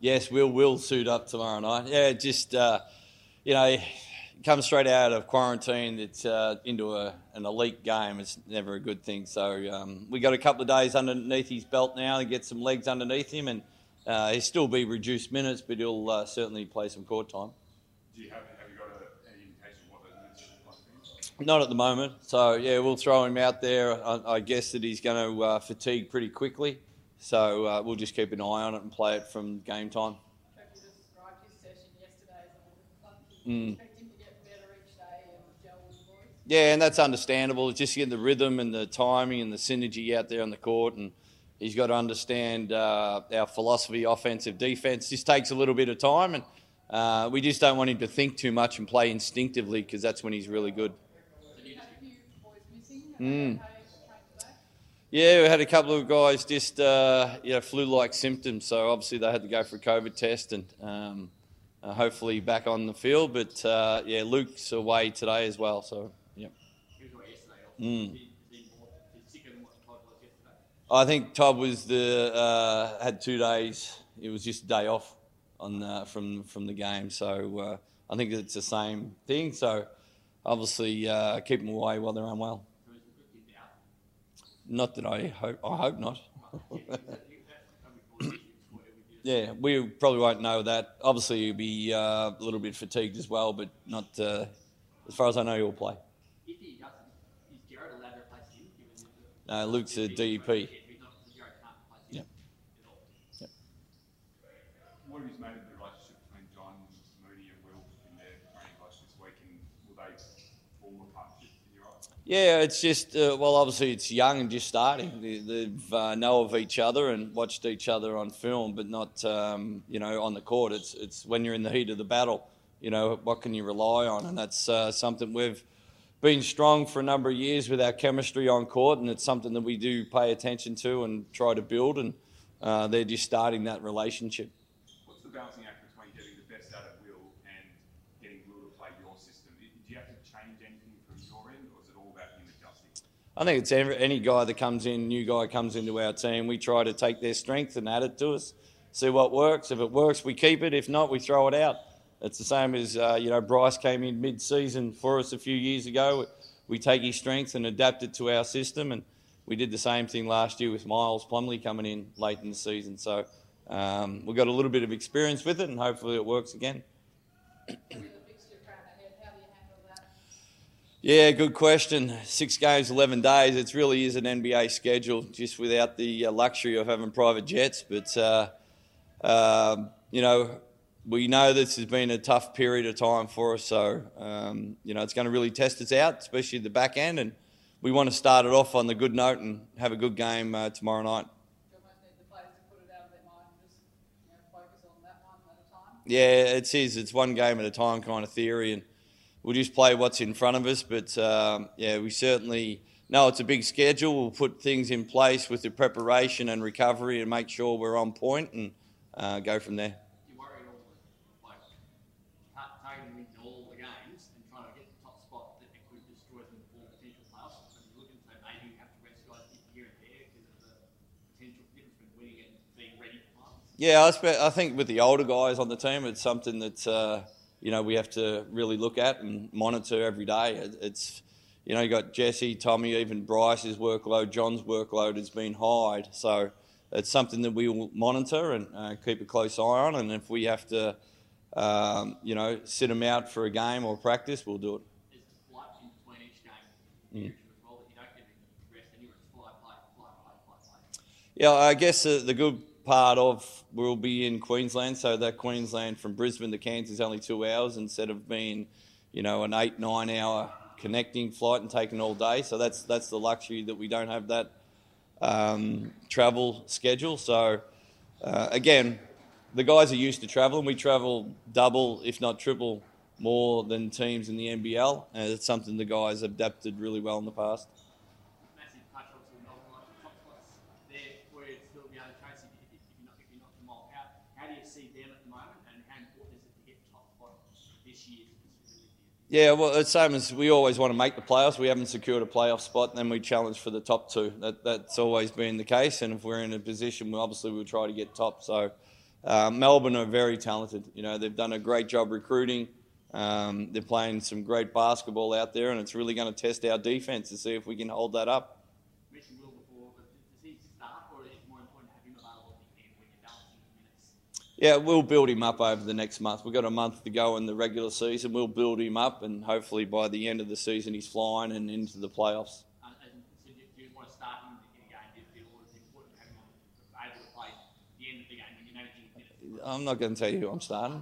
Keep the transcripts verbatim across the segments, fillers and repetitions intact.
Yes, we'll will suit up tomorrow night. Yeah, just uh, you know, come straight out of quarantine. It's uh, into a, an elite game. It's never a good thing. So um, we got a couple of days underneath his belt now and get some legs underneath him, and uh, he'll still be reduced minutes, but he'll uh, certainly play some court time. Do you have have you got a, any indication of what those minutes should be? Not at the moment. So yeah, we'll throw him out there. I, I guess that he's going to uh, fatigue pretty quickly. So uh, we'll just keep an eye on it and play it from game time. You described his session yesterday as a little bit funky. Mm. Expect him to get better each day and gel with the boys. Yeah, and that's understandable. It's just getting the rhythm and the timing and the synergy out there on the court, and he's got to understand uh, our philosophy, offensive, defence. Just takes a little bit of time, and uh, we just don't want him to think too much and play instinctively, because that's when he's really good. You had a few boys missing. Mm. Okay, Yeah, we had a couple of guys just uh, you know, flu-like symptoms, so obviously they had to go for a COVID test, and um, uh, hopefully back on the field. But uh, yeah, Luke's away today as well, so yeah. He was away yesterday. Mm. Is he more is he sicker than what Todd was yesterday? I think Todd was the uh, had two days. It was just a day off on uh, from from the game, so uh, I think it's the same thing. So obviously uh, keep them away while they're unwell. Not that I hope. I hope not. Yeah, we probably won't know that. Obviously, he'll be uh, a little bit fatigued as well, but not uh, as far as I know, he'll play. If he doesn't, is Jared allowed to replace him? Given the, No, Luke's a D E P. He's not, Jared can't replace him at all. Yep. What have you made of the relationship between John, Moody, and Will in their training class this week, and will they form a partnership in your eyes? Yeah, it's just, uh, well, obviously it's young and just starting. They, they've uh, know of each other and watched each other on film, but not, um, you know, on the court. It's it's when you're in the heat of the battle, you know, what can you rely on? And that's uh, something we've been strong for a number of years with our chemistry on court, and it's something that we do pay attention to and try to build, and uh, they're just starting that relationship. What's the balancing act between getting the best out of Will and getting Will to play your system? Do you have to change anything from your end, or is it all about him adjusting? I think it's every, any guy that comes in, new guy comes into our team, we try to take their strength and add it to us, see what works. If it works, we keep it. If not, we throw it out. It's the same as, uh, you know, Bryce came in mid-season for us a few years ago. We take his strengths and adapt it to our system, and we did the same thing last year with Miles Plumley coming in late in the season. So um, we've got a little bit of experience with it, and hopefully it works again. with the fixture cram ahead, how do you handle that? Yeah, good question. Six games, eleven days. It really is an N B A schedule, just without the uh, luxury of having private jets. But, uh, uh, you know, we know this has been a tough period of time for us. So, um, you know, it's going to really test us out, especially the back end. And we want to start it off on the good note and have a good game uh, tomorrow night. Do you almost need the players to put it out of their mind and just, you know, focus on that one at a time? Yeah, it is. It's one game at a time kind of theory, and we'll just play what's in front of us. But, um, yeah, we certainly know it's a big schedule. We'll put things in place with the preparation and recovery and make sure we're on point and uh, go from there. Do you worry at all with like ta- targeting them into all the games and trying to get the top spot that it could destroy them for potential playoffs? And you're looking to maybe you have to rest guys here and there because of the potential difference between winning it and being ready for finals? Yeah, I, spe- I think with the older guys on the team, it's something that uh, you know we have to really look at and monitor every day. It, it's you know you got Jesse, Tommy, even Bryce's workload, John's workload has been high, so it's something that we will monitor and uh, keep a close eye on. And if we have to, um, you know, sit them out for a game or practice, we'll do it. Is the flight in between each game mm. as well that you don't get any rest anywhere? It's fly, play, fly, play, fly, play. Yeah, I guess the, the good part of we'll be in Queensland, so that Queensland from Brisbane to Cairns is only two hours instead of being, you know, an eight, nine hour connecting flight and taking all day. So that's that's the luxury that we don't have that um, travel schedule. So uh, again, the guys are used to travelling. We travel double, if not triple, more than teams in the N B L, and it's something the guys have adapted really well in the past. Massive touch obviously Melbourne, like the top spots there where you'd still be able to chase if, if, if you're not if you're not them all out. How do you see them at the moment, and how important is it to get top spot this year? Yeah, well, it's the same as we always want to make the playoffs. We haven't secured a playoff spot, and then we challenge for the top two. That, that's always been the case, and if we're in a position, we obviously we'll try to get top. So uh, Melbourne are very talented. You know, they've done a great job recruiting. Um, they're playing some great basketball out there, and it's really going to test our defence to see if we can hold that up. You mentioned Will before, but does he start, or is it more important to have him available at the end when you're balancing the minutes? Yeah, we'll build him up over the next month. We've got a month to go in the regular season. We'll build him up, and hopefully by the end of the season he's flying and into the playoffs. Uh, as in, so do, you, do you want to start him in a game, do you feel, or is it important to have him on, able to play the end of the game when you're managing his minutes? I'm not going to tell you who I'm starting.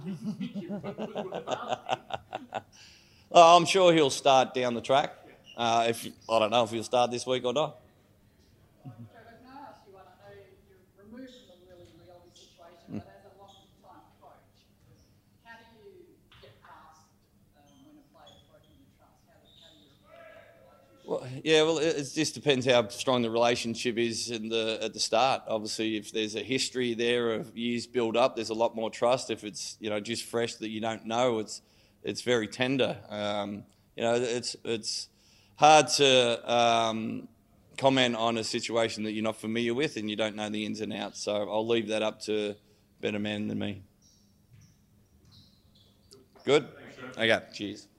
Oh, I'm sure he'll start down the track. Uh, if I don't know if he'll start this week or not. Trevor, can I ask you one? I know you're removed from the really reality situation, but as a long-time coach, how do you get past um, when a player's broken your trust? How do, how do you repair that relationship? Well, yeah, well, it, it just depends how strong the relationship is in the at the start. Obviously, if there's a history there of years build up, there's a lot more trust. If it's you know just fresh that you don't know, it's it's very tender. Um, you know, it's it's hard to um, comment on a situation that you're not familiar with and you don't know the ins and outs. So I'll leave that up to better men than me. Good. Okay. Cheers.